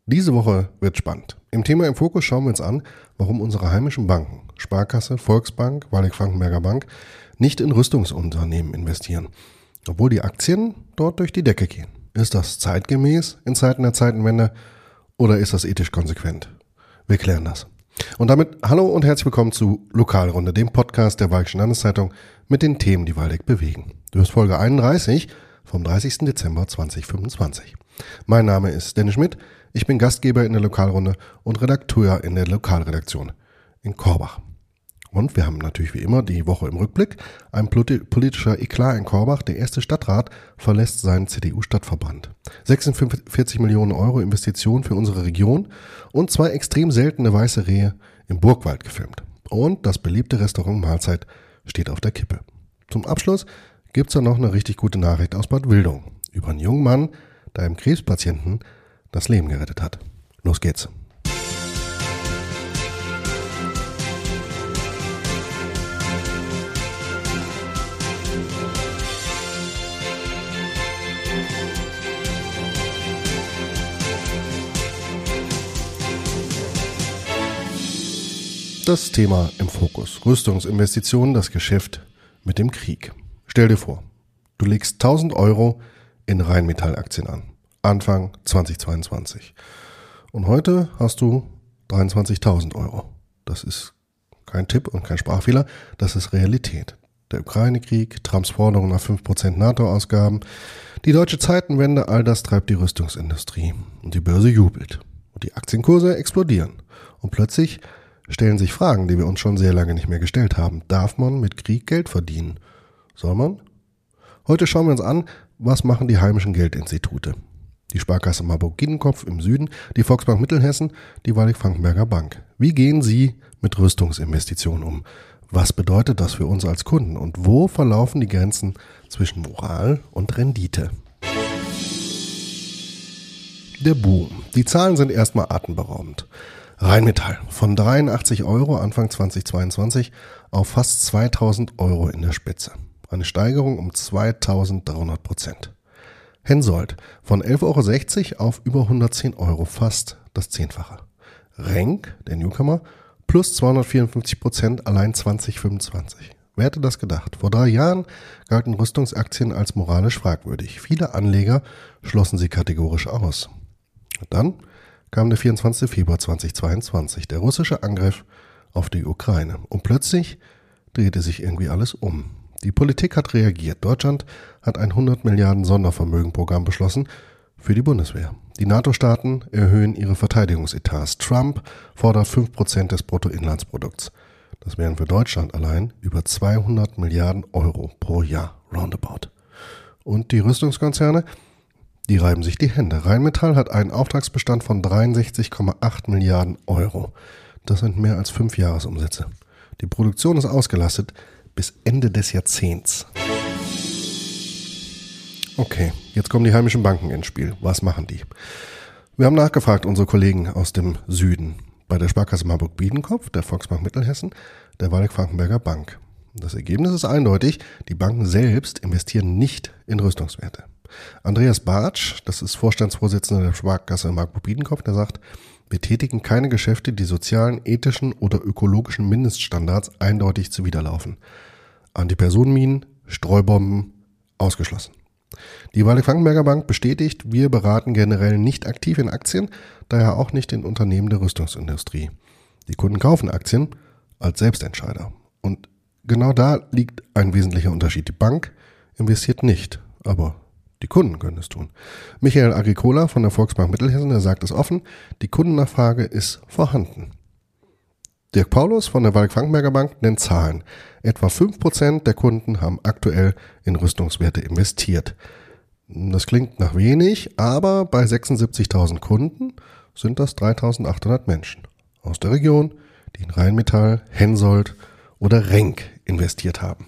Diese Woche wird spannend. Im Thema im Fokus schauen wir uns an, warum unsere heimischen Banken, Sparkasse, Volksbank, Waldeck-Frankenberger Bank, nicht in Rüstungsunternehmen investieren, obwohl die Aktien dort durch die Decke gehen. Ist das zeitgemäß in Zeiten der Zeitenwende oder ist das ethisch konsequent? Wir klären das. Und damit hallo und herzlich willkommen zu Lokalrunde, dem Podcast der Waldeckischen Landeszeitung mit den Themen, die Waldeck bewegen. Du hörst Folge 31 vom 30. Dezember 2025. Mein Name ist Dennis Schmidt, ich bin Gastgeber in der Lokalrunde und Redakteur in der Lokalredaktion in Korbach. Und wir haben natürlich wie immer die Woche im Rückblick. Ein politischer Eklat in Korbach. Der erste Stadtrat verlässt seinen CDU-Stadtverband. 46 Millionen Euro Investitionen für unsere Region und 2 extrem seltene weiße Rehe im Burgwald gefilmt. Und das beliebte Restaurant Mahlzeit steht auf der Kippe. Zum Abschluss gibt's dann noch eine richtig gute Nachricht aus Bad Wildung über einen jungen Mann, der einem Krebspatienten das Leben gerettet hat. Los geht's. Das Thema im Fokus. Rüstungsinvestitionen, das Geschäft mit dem Krieg. Stell dir vor, du legst 1.000 Euro in Rheinmetall-Aktien an. Anfang 2022. Und heute hast du 23.000 Euro. Das ist kein Tipp und kein Sprachfehler, das ist Realität. Der Ukraine-Krieg, Trumps Forderung nach 5% NATO-Ausgaben, die deutsche Zeitenwende, all das treibt die Rüstungsindustrie. Und die Börse jubelt. Und die Aktienkurse explodieren. Und plötzlich stellen sich Fragen, die wir uns schon sehr lange nicht mehr gestellt haben. Darf man mit Krieg Geld verdienen? Soll man? Heute schauen wir uns an, was machen die heimischen Geldinstitute. Die Sparkasse Marburg-Biedenkopf im Süden, die Volksbank Mittelhessen, die Waldeck-Frankenberger Bank. Wie gehen sie mit Rüstungsinvestitionen um? Was bedeutet das für uns als Kunden? Und wo verlaufen die Grenzen zwischen Moral und Rendite? Der Boom. Die Zahlen sind erstmal atemberaubend. Rheinmetall von 83 Euro Anfang 2022 auf fast 2.000 Euro in der Spitze. Eine Steigerung um 2.300%. Hensoldt von 11,60 Euro auf über 110 Euro, fast das Zehnfache. Renk, der Newcomer, plus 254% allein 2025. Wer hätte das gedacht? Vor 3 Jahren galten Rüstungsaktien als moralisch fragwürdig. Viele Anleger schlossen sie kategorisch aus. Und dann kam der 24. Februar 2022, der russische Angriff auf die Ukraine. Und plötzlich drehte sich irgendwie alles um. Die Politik hat reagiert. Deutschland hat ein 100 Milliarden Sondervermögenprogramm beschlossen für die Bundeswehr. Die NATO-Staaten erhöhen ihre Verteidigungsetats. Trump fordert 5% des Bruttoinlandsprodukts. Das wären für Deutschland allein über 200 Milliarden Euro pro Jahr, roundabout. Und die Rüstungskonzerne, die reiben sich die Hände. Rheinmetall hat einen Auftragsbestand von 63,8 Milliarden Euro. Das sind mehr als 5 Jahresumsätze. Die Produktion ist ausgelastet bis Ende des Jahrzehnts. Okay, jetzt kommen die heimischen Banken ins Spiel. Was machen die? Wir haben nachgefragt, unsere Kollegen aus dem Süden, bei der Sparkasse Marburg-Biedenkopf, der Volksbank Mittelhessen, der Waldeck-Frankenberger Bank. Das Ergebnis ist eindeutig, die Banken selbst investieren nicht in Rüstungswerte. Andreas Bartsch, das ist Vorstandsvorsitzender der Sparkasse Marburg-Biedenkopf, der sagt, wir tätigen keine Geschäfte, die sozialen, ethischen oder ökologischen Mindeststandards eindeutig zuwiderlaufen. Antipersonenminen, Streubomben, ausgeschlossen. Die Waldeck-Frankenberger Bank bestätigt, wir beraten generell nicht aktiv in Aktien, daher auch nicht in Unternehmen der Rüstungsindustrie. Die Kunden kaufen Aktien als Selbstentscheider. Und genau da liegt ein wesentlicher Unterschied. Die Bank investiert nicht, aber die Kunden können es tun. Michael Agricola von der Volksbank Mittelhessen, der sagt es offen, die Kundennachfrage ist vorhanden. Dirk Paulus von der Waldeck-Frankenberger Bank nennt Zahlen. Etwa 5% der Kunden haben aktuell in Rüstungswerte investiert. Das klingt nach wenig, aber bei 76.000 Kunden sind das 3.800 Menschen aus der Region, die in Rheinmetall, Hensoldt oder Renk investiert haben.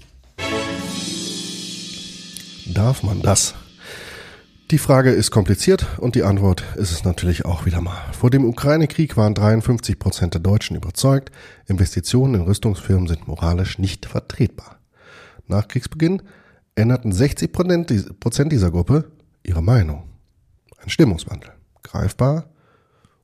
Darf man das? Die Frage ist kompliziert und die Antwort ist es natürlich auch wieder mal. Vor dem Ukraine-Krieg waren 53% der Deutschen überzeugt, Investitionen in Rüstungsfirmen sind moralisch nicht vertretbar. Nach Kriegsbeginn änderten 60% dieser Gruppe ihre Meinung. Ein Stimmungswandel. Greifbar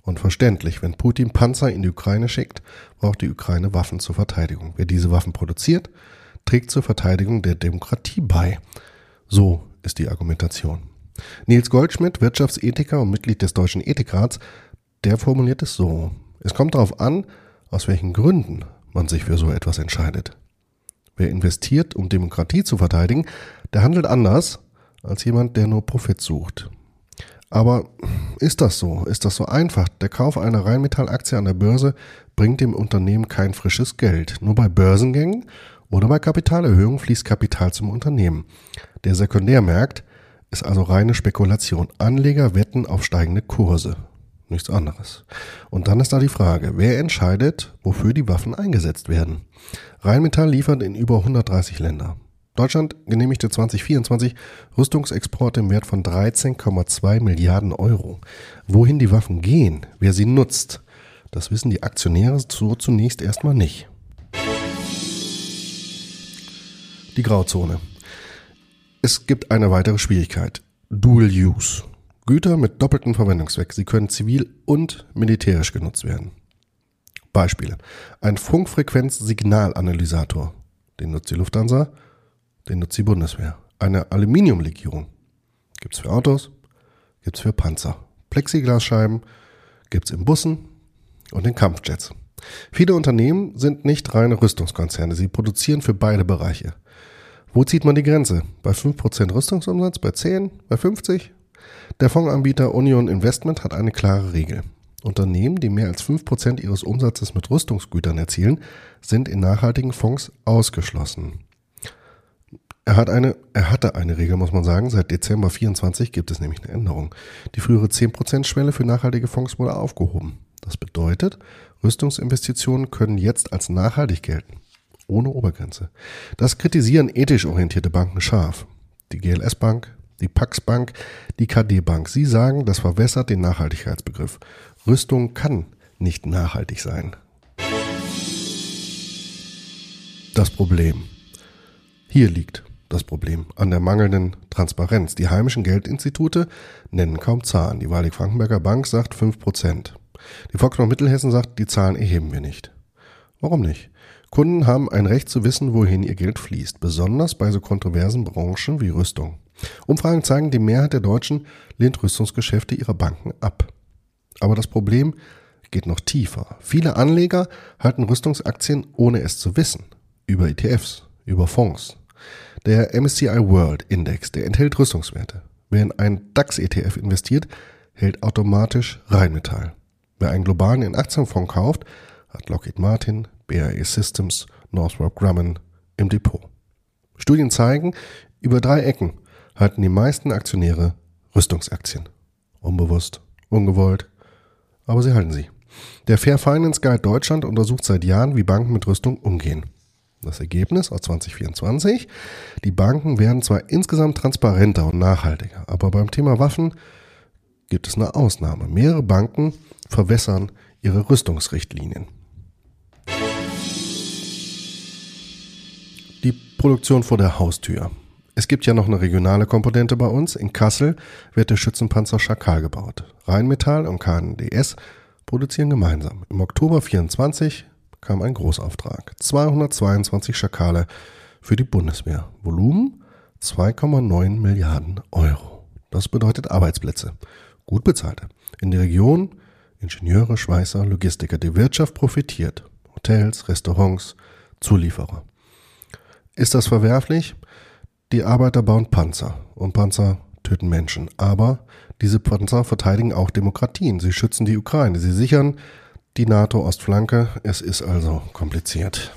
Und verständlich, wenn Putin Panzer in die Ukraine schickt, braucht die Ukraine Waffen zur Verteidigung. Wer diese Waffen produziert, trägt zur Verteidigung der Demokratie bei. So ist die Argumentation. Nils Goldschmidt, Wirtschaftsethiker und Mitglied des Deutschen Ethikrats, der formuliert es so: Es kommt darauf an, aus welchen Gründen man sich für so etwas entscheidet. Wer investiert, um Demokratie zu verteidigen, der handelt anders als jemand, der nur Profit sucht. Aber ist das so? Ist das so einfach? Der Kauf einer Rheinmetall-Aktie an der Börse bringt dem Unternehmen kein frisches Geld. Nur bei Börsengängen oder bei Kapitalerhöhungen fließt Kapital zum Unternehmen. Der Sekundärmarkt ist also reine Spekulation. Anleger wetten auf steigende Kurse. Nichts anderes. Und dann ist da die Frage, wer entscheidet, wofür die Waffen eingesetzt werden? Rheinmetall liefert in über 130 Länder. Deutschland genehmigte 2024 Rüstungsexporte im Wert von 13,2 Milliarden Euro. Wohin die Waffen gehen, wer sie nutzt, das wissen die Aktionäre so zunächst erstmal nicht. Die Grauzone. Es gibt eine weitere Schwierigkeit. Dual Use. Güter mit doppeltem Verwendungszweck. Sie können zivil und militärisch genutzt werden. Beispiele. Ein Funkfrequenz-Signalanalysator. Den nutzt die Lufthansa, den nutzt die Bundeswehr. Eine Aluminiumlegierung. Gibt's für Autos, gibt's für Panzer. Plexiglasscheiben gibt's in Bussen und in Kampfjets. Viele Unternehmen sind nicht reine Rüstungskonzerne. Sie produzieren für beide Bereiche. Wo zieht man die Grenze? Bei 5% Rüstungsumsatz? Bei 10? Bei 50? Der Fondsanbieter Union Investment hat eine klare Regel. Unternehmen, die mehr als 5% ihres Umsatzes mit Rüstungsgütern erzielen, sind in nachhaltigen Fonds ausgeschlossen. Er hatte eine Regel, muss man sagen. Seit Dezember 24 gibt es nämlich eine Änderung. Die frühere 10%-Schwelle für nachhaltige Fonds wurde aufgehoben. Das bedeutet, Rüstungsinvestitionen können jetzt als nachhaltig gelten. Ohne Obergrenze. Das kritisieren ethisch orientierte Banken scharf. Die GLS Bank, die Pax Bank, die KD Bank. Sie sagen, das verwässert den Nachhaltigkeitsbegriff. Rüstung kann nicht nachhaltig sein. Das Problem. Hier liegt das Problem an der mangelnden Transparenz. Die heimischen Geldinstitute nennen kaum Zahlen. Die Waldeck-Frankenberger Bank sagt 5%. Die Volksbank Mittelhessen sagt, die Zahlen erheben wir nicht. Warum nicht? Kunden haben ein Recht zu wissen, wohin ihr Geld fließt, besonders bei so kontroversen Branchen wie Rüstung. Umfragen zeigen, die Mehrheit der Deutschen lehnt Rüstungsgeschäfte ihrer Banken ab. Aber das Problem geht noch tiefer. Viele Anleger halten Rüstungsaktien, ohne es zu wissen, über ETFs, über Fonds. Der MSCI World Index, der enthält Rüstungswerte. Wer in einen DAX-ETF investiert, hält automatisch Rheinmetall. Wer einen globalen Aktienfonds kauft, hat Lockheed Martin, BAE Systems, Northrop Grumman im Depot. Studien zeigen, über 3 Ecken halten die meisten Aktionäre Rüstungsaktien. Unbewusst, ungewollt, aber sie halten sie. Der Fair Finance Guide Deutschland untersucht seit Jahren, wie Banken mit Rüstung umgehen. Das Ergebnis aus 2024, die Banken werden zwar insgesamt transparenter und nachhaltiger, aber beim Thema Waffen gibt es eine Ausnahme. Mehrere Banken verwässern ihre Rüstungsrichtlinien. Die Produktion vor der Haustür. Es gibt ja noch eine regionale Komponente bei uns. In Kassel wird der Schützenpanzer Schakal gebaut. Rheinmetall und KNDS produzieren gemeinsam. Im Oktober 24 kam ein Großauftrag. 222 Schakale für die Bundeswehr. Volumen 2,9 Milliarden Euro. Das bedeutet Arbeitsplätze. Gut bezahlte. In der Region Ingenieure, Schweißer, Logistiker. Die Wirtschaft profitiert. Hotels, Restaurants, Zulieferer. Ist das verwerflich? Die Arbeiter bauen Panzer und Panzer töten Menschen. Aber diese Panzer verteidigen auch Demokratien. Sie schützen die Ukraine. Sie sichern die NATO-Ostflanke. Es ist also kompliziert.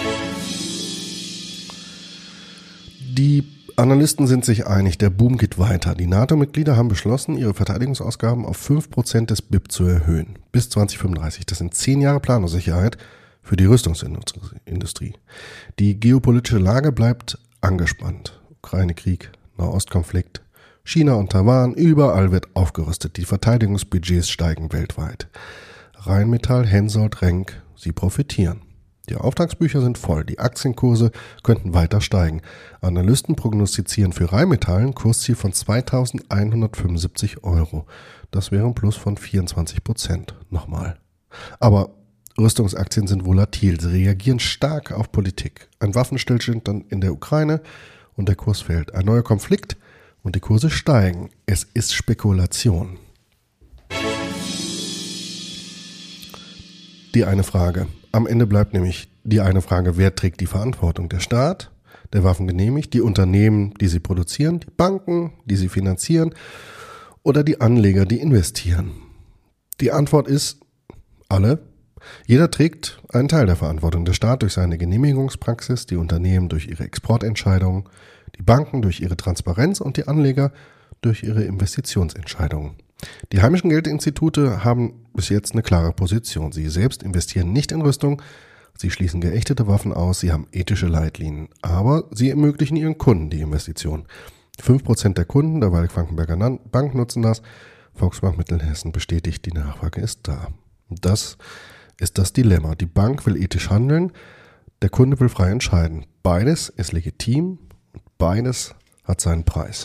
Die Analysten sind sich einig, der Boom geht weiter. Die NATO-Mitglieder haben beschlossen, ihre Verteidigungsausgaben auf 5% des BIP zu erhöhen. Bis 2035. Das sind 10 Jahre Planungssicherheit für die Rüstungsindustrie. Die geopolitische Lage bleibt angespannt. Ukraine-Krieg, Nahostkonflikt, China und Taiwan, überall wird aufgerüstet. Die Verteidigungsbudgets steigen weltweit. Rheinmetall, Hensoldt, Renk, sie profitieren. Die Auftragsbücher sind voll, die Aktienkurse könnten weiter steigen. Analysten prognostizieren für Rheinmetall ein Kursziel von 2.175 Euro. Das wäre ein Plus von 24%. Nochmal. Aber Rüstungsaktien sind volatil. Sie reagieren stark auf Politik. Ein Waffenstillstand dann in der Ukraine und der Kurs fällt. Ein neuer Konflikt und die Kurse steigen. Es ist Spekulation. Die eine Frage. Am Ende bleibt nämlich die eine Frage, wer trägt die Verantwortung? Der Staat, der Waffen genehmigt, die Unternehmen, die sie produzieren, die Banken, die sie finanzieren oder die Anleger, die investieren? Die Antwort ist alle. Jeder trägt einen Teil der Verantwortung. Der Staat durch seine Genehmigungspraxis, die Unternehmen durch ihre Exportentscheidungen, die Banken durch ihre Transparenz und die Anleger durch ihre Investitionsentscheidungen. Die heimischen Geldinstitute haben bis jetzt eine klare Position. Sie selbst investieren nicht in Rüstung, sie schließen geächtete Waffen aus, sie haben ethische Leitlinien, aber sie ermöglichen ihren Kunden die Investition. 5% der Kunden der Waldeck-Frankenberger Bank nutzen das. Volksbank Mittelhessen bestätigt, die Nachfrage ist da. Das ist das Dilemma. Die Bank will ethisch handeln, der Kunde will frei entscheiden. Beides ist legitim und beides hat seinen Preis.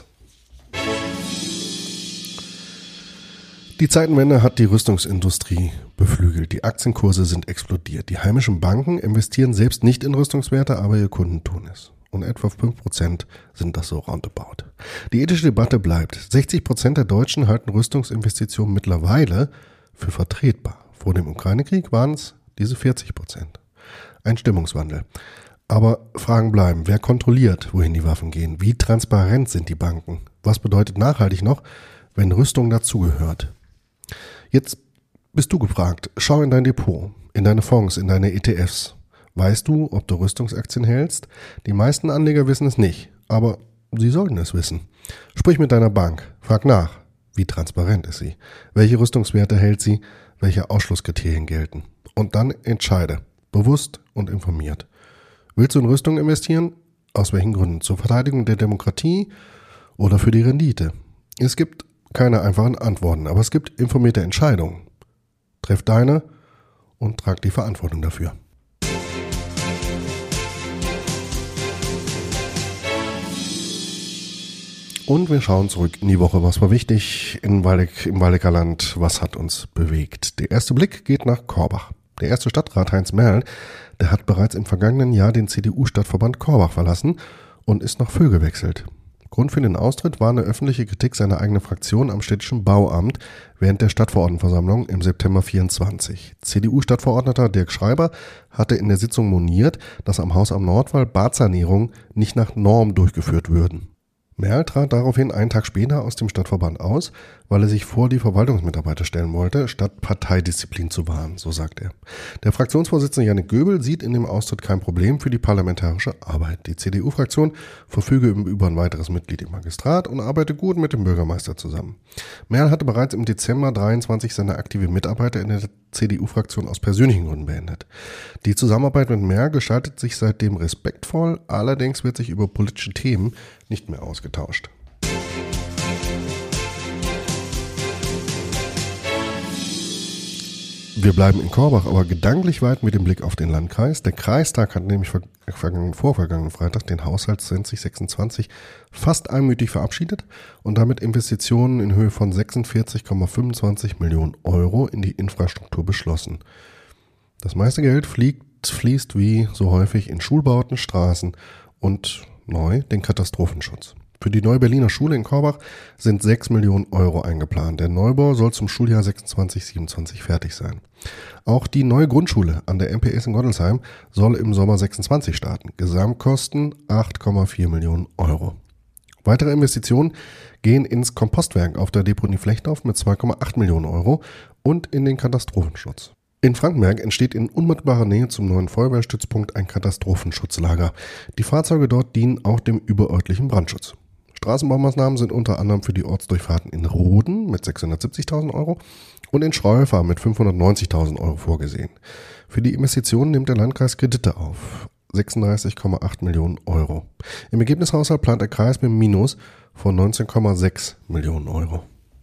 Die Zeitenwende hat die Rüstungsindustrie beflügelt. Die Aktienkurse sind explodiert. Die heimischen Banken investieren selbst nicht in Rüstungswerte, aber ihre Kunden tun es. Und etwa 5% sind das so roundabout. Die ethische Debatte bleibt. 60% der Deutschen halten Rüstungsinvestitionen mittlerweile für vertretbar. Vor dem Ukraine-Krieg waren es diese 40%. Ein Stimmungswandel. Aber Fragen bleiben. Wer kontrolliert, wohin die Waffen gehen? Wie transparent sind die Banken? Was bedeutet nachhaltig noch, wenn Rüstung dazugehört? Jetzt bist du gefragt. Schau in dein Depot, in deine Fonds, in deine ETFs. Weißt du, ob du Rüstungsaktien hältst? Die meisten Anleger wissen es nicht, aber sie sollten es wissen. Sprich mit deiner Bank. Frag nach. Wie transparent ist sie? Welche Rüstungswerte hält sie? Welche Ausschlusskriterien gelten? Und dann entscheide. Bewusst und informiert. Willst du in Rüstung investieren? Aus welchen Gründen? Zur Verteidigung der Demokratie oder für die Rendite? Es gibt keine einfachen Antworten, aber es gibt informierte Entscheidungen. Treff deine und trag die Verantwortung dafür. Und wir schauen zurück in die Woche. Was war wichtig im Waldecker Land? Was hat uns bewegt? Der erste Blick geht nach Korbach. Der erste Stadtrat Heinz Merl, der hat bereits im vergangenen Jahr den CDU-Stadtverband Korbach verlassen und ist nach Vöhl gewechselt. Grund für den Austritt war eine öffentliche Kritik seiner eigenen Fraktion am städtischen Bauamt während der Stadtverordnetenversammlung im September 24. CDU-Stadtverordneter Dirk Schreiber hatte in der Sitzung moniert, dass am Haus am Nordwall Badsanierungen nicht nach Norm durchgeführt würden. Merl trat daraufhin einen Tag später aus dem Stadtverband aus, weil er sich vor die Verwaltungsmitarbeiter stellen wollte, statt Parteidisziplin zu wahren, so sagt er. Der Fraktionsvorsitzende Jannik Göbel sieht in dem Austritt kein Problem für die parlamentarische Arbeit. Die CDU-Fraktion verfüge über ein weiteres Mitglied im Magistrat und arbeite gut mit dem Bürgermeister zusammen. Merl hatte bereits im Dezember 23 seine aktive Mitarbeiter in der CDU-Fraktion aus persönlichen Gründen beendet. Die Zusammenarbeit mit Merl gestaltet sich seitdem respektvoll, allerdings wird sich über politische Themen nicht mehr ausgetauscht. Wir bleiben in Korbach, aber gedanklich weit mit dem Blick auf den Landkreis. Der Kreistag hat nämlich vorvergangenen Freitag den Haushalt 2026 fast einmütig verabschiedet und damit Investitionen in Höhe von 46,25 Millionen Euro in die Infrastruktur beschlossen. Das meiste Geld fließt wie so häufig in Schulbauten, Straßen und neu den Katastrophenschutz. Für die neue Berliner Schule in Korbach sind 6 Millionen Euro eingeplant. Der Neubau soll zum Schuljahr 26/27 fertig sein. Auch die neue Grundschule an der MPS in Gottelsheim soll im Sommer 26 starten. Gesamtkosten 8,4 Millionen Euro. Weitere Investitionen gehen ins Kompostwerk auf der Deponie Flechtdorf mit 2,8 Millionen Euro und in den Katastrophenschutz. In Frankenberg entsteht in unmittelbarer Nähe zum neuen Feuerwehrstützpunkt ein Katastrophenschutzlager. Die Fahrzeuge dort dienen auch dem überörtlichen Brandschutz. Straßenbaumaßnahmen sind unter anderem für die Ortsdurchfahrten in Roden mit 670.000 Euro und in Schreufer mit 590.000 Euro vorgesehen. Für die Investitionen nimmt der Landkreis Kredite auf, 36,8 Millionen Euro. Im Ergebnishaushalt plant der Kreis mit einem Minus von 19,6 Millionen Euro.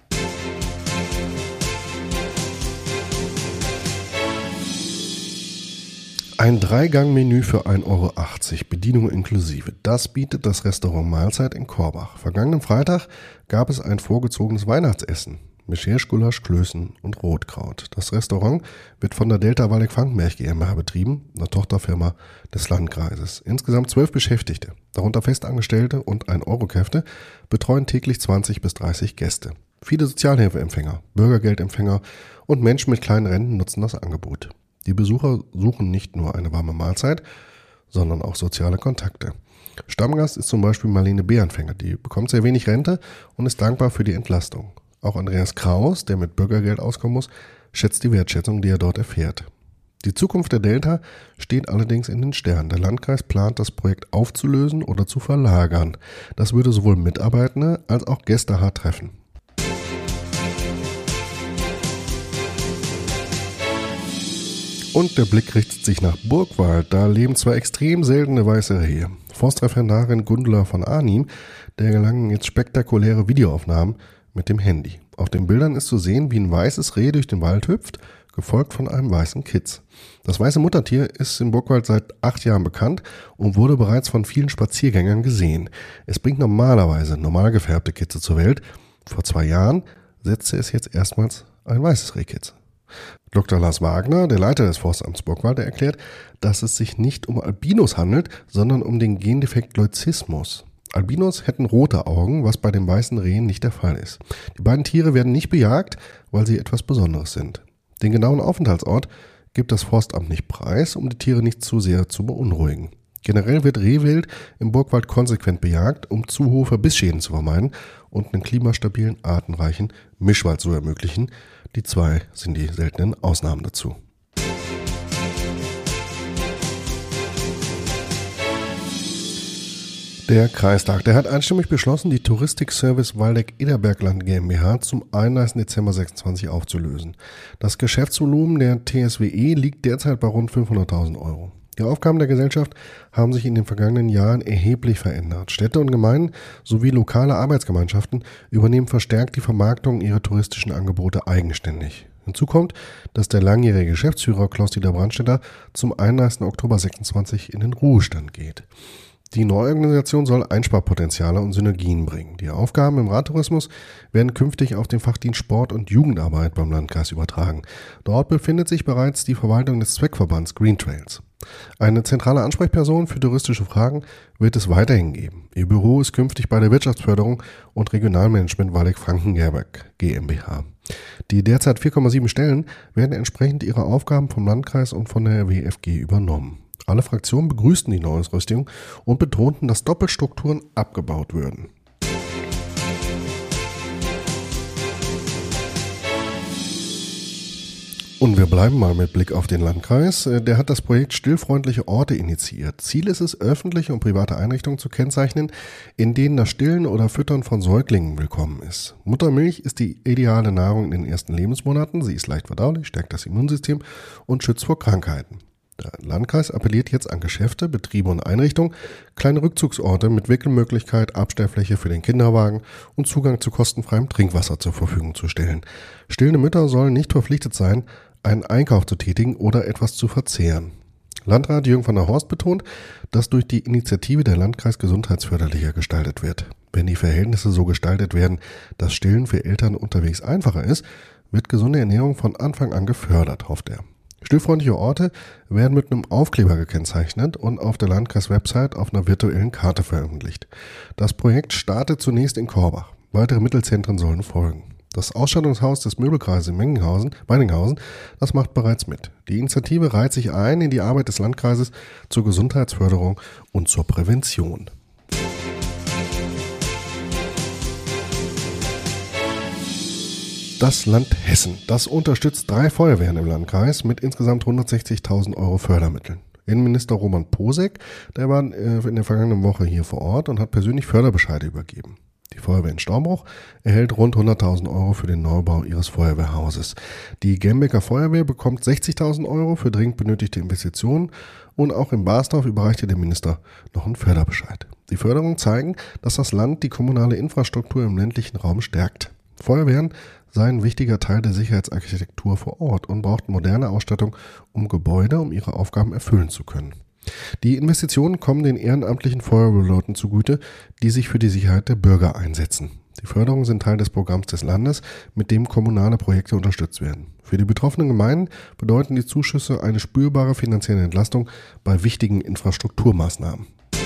Ein 3-Gang-Menü für 1,80 Euro, Bedienung inklusive. Das bietet das Restaurant Mahlzeit in Korbach. Vergangenen Freitag gab es ein vorgezogenes Weihnachtsessen mit Schirschgulasch, Klößen und Rotkraut. Das Restaurant wird von der Delta Waldeck-Frankenberg GmbH betrieben, einer Tochterfirma des Landkreises. Insgesamt 12 Beschäftigte, darunter Festangestellte und 1-Euro-Kräfte, betreuen täglich 20 bis 30 Gäste. Viele Sozialhilfeempfänger, Bürgergeldempfänger und Menschen mit kleinen Renten nutzen das Angebot. Die Besucher suchen nicht nur eine warme Mahlzeit, sondern auch soziale Kontakte. Stammgast ist zum Beispiel Marlene B-Anfänger, die bekommt sehr wenig Rente und ist dankbar für die Entlastung. Auch Andreas Kraus, der mit Bürgergeld auskommen muss, schätzt die Wertschätzung, die er dort erfährt. Die Zukunft der Delta steht allerdings in den Sternen. Der Landkreis plant, das Projekt aufzulösen oder zu verlagern. Das würde sowohl Mitarbeitende als auch Gäste hart treffen. Und der Blick richtet sich nach Burgwald. Da leben zwei extrem seltene weiße Rehe. Forstreferendarin Gundula von Arnim, der gelangen jetzt spektakuläre Videoaufnahmen mit dem Handy. Auf den Bildern ist zu sehen, wie ein weißes Reh durch den Wald hüpft, gefolgt von einem weißen Kitz. Das weiße Muttertier ist im Burgwald seit 8 Jahren bekannt und wurde bereits von vielen Spaziergängern gesehen. Es bringt normalerweise normal gefärbte Kitze zur Welt. Vor 2 Jahren setzte es jetzt erstmals ein weißes Rehkitz. Dr. Lars Wagner, der Leiter des Forstamts Burgwald, erklärt, dass es sich nicht um Albinos handelt, sondern um den Gendefekt Leucismus. Albinos hätten rote Augen, was bei den weißen Rehen nicht der Fall ist. Die beiden Tiere werden nicht bejagt, weil sie etwas Besonderes sind. Den genauen Aufenthaltsort gibt das Forstamt nicht preis, um die Tiere nicht zu sehr zu beunruhigen. Generell wird Rehwild im Burgwald konsequent bejagt, um zu hohe Verbissschäden zu vermeiden und einen klimastabilen, artenreichen Mischwald zu ermöglichen. Die 2 sind die seltenen Ausnahmen dazu. Der Kreistag, der hat einstimmig beschlossen, die Touristikservice Waldeck-Ederbergland GmbH zum 31. Dezember 26 aufzulösen. Das Geschäftsvolumen der TSWE liegt derzeit bei rund 500.000 Euro. Die Aufgaben der Gesellschaft haben sich in den vergangenen Jahren erheblich verändert. Städte und Gemeinden sowie lokale Arbeitsgemeinschaften übernehmen verstärkt die Vermarktung ihrer touristischen Angebote eigenständig. Hinzu kommt, dass der langjährige Geschäftsführer Klaus-Dieter Brandstätter zum 31. Oktober 26 in den Ruhestand geht. Die Neuorganisation soll Einsparpotenziale und Synergien bringen. Die Aufgaben im Radtourismus werden künftig auf den Fachdienst Sport und Jugendarbeit beim Landkreis übertragen. Dort befindet sich bereits die Verwaltung des Zweckverbands Green Trails. Eine zentrale Ansprechperson für touristische Fragen wird es weiterhin geben. Ihr Büro ist künftig bei der Wirtschaftsförderung und Regionalmanagement Waldeck-Frankenberg GmbH. Die derzeit 4,7 Stellen werden entsprechend ihrer Aufgaben vom Landkreis und von der WFG übernommen. Alle Fraktionen begrüßten die Neuausrichtung und betonten, dass Doppelstrukturen abgebaut würden. Und wir bleiben mal mit Blick auf den Landkreis. Der hat das Projekt Stillfreundliche Orte initiiert. Ziel ist es, öffentliche und private Einrichtungen zu kennzeichnen, in denen das Stillen oder Füttern von Säuglingen willkommen ist. Muttermilch ist die ideale Nahrung in den ersten Lebensmonaten. Sie ist leicht verdaulich, stärkt das Immunsystem und schützt vor Krankheiten. Der Landkreis appelliert jetzt an Geschäfte, Betriebe und Einrichtungen, kleine Rückzugsorte mit Wickelmöglichkeit, Abstellfläche für den Kinderwagen und Zugang zu kostenfreiem Trinkwasser zur Verfügung zu stellen. Stillende Mütter sollen nicht verpflichtet sein, einen Einkauf zu tätigen oder etwas zu verzehren. Landrat Jürgen von der Horst betont, dass durch die Initiative der Landkreis gesundheitsförderlicher gestaltet wird. Wenn die Verhältnisse so gestaltet werden, dass Stillen für Eltern unterwegs einfacher ist, wird gesunde Ernährung von Anfang an gefördert, hofft er. Stillfreundliche Orte werden mit einem Aufkleber gekennzeichnet und auf der Landkreis-Website auf einer virtuellen Karte veröffentlicht. Das Projekt startet zunächst in Korbach. Weitere Mittelzentren sollen folgen. Das Ausstattungshaus des Möbelkreises in Meininghausen, das macht bereits mit. Die Initiative reiht sich ein in die Arbeit des Landkreises zur Gesundheitsförderung und zur Prävention. Das Land Hessen, das unterstützt 3 Feuerwehren im Landkreis mit insgesamt 160.000 Euro Fördermitteln. Innenminister Roman Posek, der war in der vergangenen Woche hier vor Ort und hat persönlich Förderbescheide übergeben. Die Feuerwehr in Staumbruch erhält rund 100.000 Euro für den Neubau ihres Feuerwehrhauses. Die Gembecker Feuerwehr bekommt 60.000 Euro für dringend benötigte Investitionen und auch in Basdorf überreichte der Minister noch einen Förderbescheid. Die Förderungen zeigen, dass das Land die kommunale Infrastruktur im ländlichen Raum stärkt. Feuerwehren seien ein wichtiger Teil der Sicherheitsarchitektur vor Ort und brauchten moderne Ausstattung, um ihre Aufgaben erfüllen zu können. Die Investitionen kommen den ehrenamtlichen Feuerwehrleuten zugute, die sich für die Sicherheit der Bürger einsetzen. Die Förderungen sind Teil des Programms des Landes, mit dem kommunale Projekte unterstützt werden. Für die betroffenen Gemeinden bedeuten die Zuschüsse eine spürbare finanzielle Entlastung bei wichtigen Infrastrukturmaßnahmen.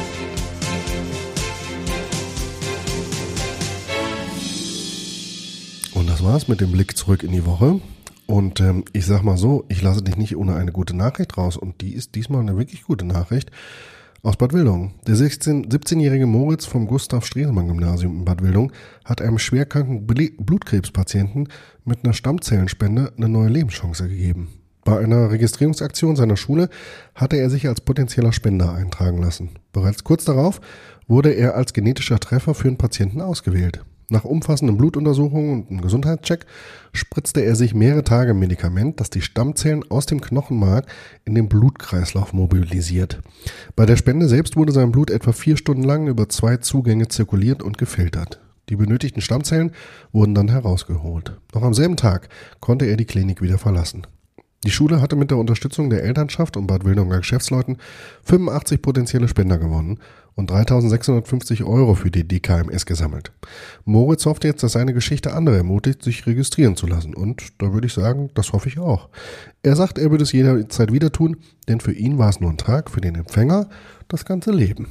Und das war's mit dem Blick zurück in die Woche. Und ich sag mal so, ich lasse dich nicht ohne eine gute Nachricht raus. Und die ist diesmal eine wirklich gute Nachricht aus Bad Wildung. Der 17-jährige Moritz vom Gustav-Stresemann-Gymnasium in Bad Wildung hat einem schwerkranken Blutkrebspatienten mit einer Stammzellenspende eine neue Lebenschance gegeben. Bei einer Registrierungsaktion seiner Schule hatte er sich als potenzieller Spender eintragen lassen. Bereits kurz darauf wurde er als genetischer Treffer für den Patienten ausgewählt. Nach umfassenden Blutuntersuchungen und einem Gesundheitscheck spritzte er sich mehrere Tage ein Medikament, das die Stammzellen aus dem Knochenmark in den Blutkreislauf mobilisiert. Bei der Spende selbst wurde sein Blut etwa 4 Stunden lang über 2 Zugänge zirkuliert und gefiltert. Die benötigten Stammzellen wurden dann herausgeholt. Noch am selben Tag konnte er die Klinik wieder verlassen. Die Schule hatte mit der Unterstützung der Elternschaft und Bad Wildunger Geschäftsleuten 85 potenzielle Spender gewonnen und 3.650 € für die DKMS gesammelt. Moritz hofft jetzt, dass seine Geschichte andere ermutigt, sich registrieren zu lassen. Und da würde ich sagen, das hoffe ich auch. Er sagt, er würde es jederzeit wieder tun, denn für ihn war es nur ein Tag, für den Empfänger das ganze Leben.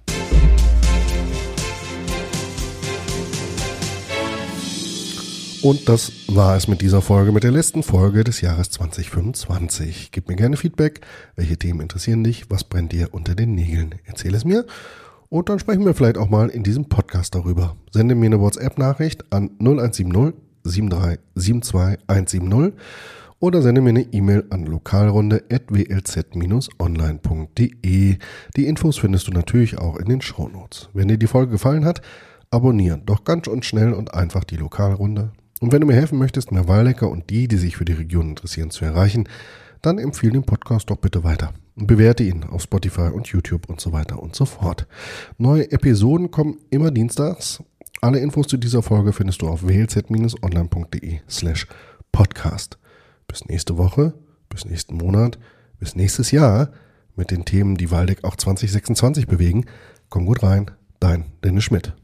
Und das war es mit dieser Folge, mit der letzten Folge des Jahres 2025. Gib mir gerne Feedback. Welche Themen interessieren dich? Was brennt dir unter den Nägeln? Erzähl es mir. Und dann sprechen wir vielleicht auch mal in diesem Podcast darüber. Sende mir eine WhatsApp-Nachricht an 0170 7372 170 oder sende mir eine E-Mail an lokalrunde@wlz-online.de. Die Infos findest du natürlich auch in den Shownotes. Wenn dir die Folge gefallen hat, abonnieren. Doch ganz und schnell und einfach die Lokalrunde. Und wenn du mir helfen möchtest, mehr Waldecker und die sich für die Region interessieren, zu erreichen, dann empfehle den Podcast doch bitte weiter und bewerte ihn auf Spotify und YouTube und so weiter und so fort. Neue Episoden kommen immer dienstags. Alle Infos zu dieser Folge findest du auf wlz-online.de/podcast. Bis nächste Woche, bis nächsten Monat, bis nächstes Jahr mit den Themen, die Waldeck auch 2026 bewegen. Komm gut rein, dein Dennis Schmidt.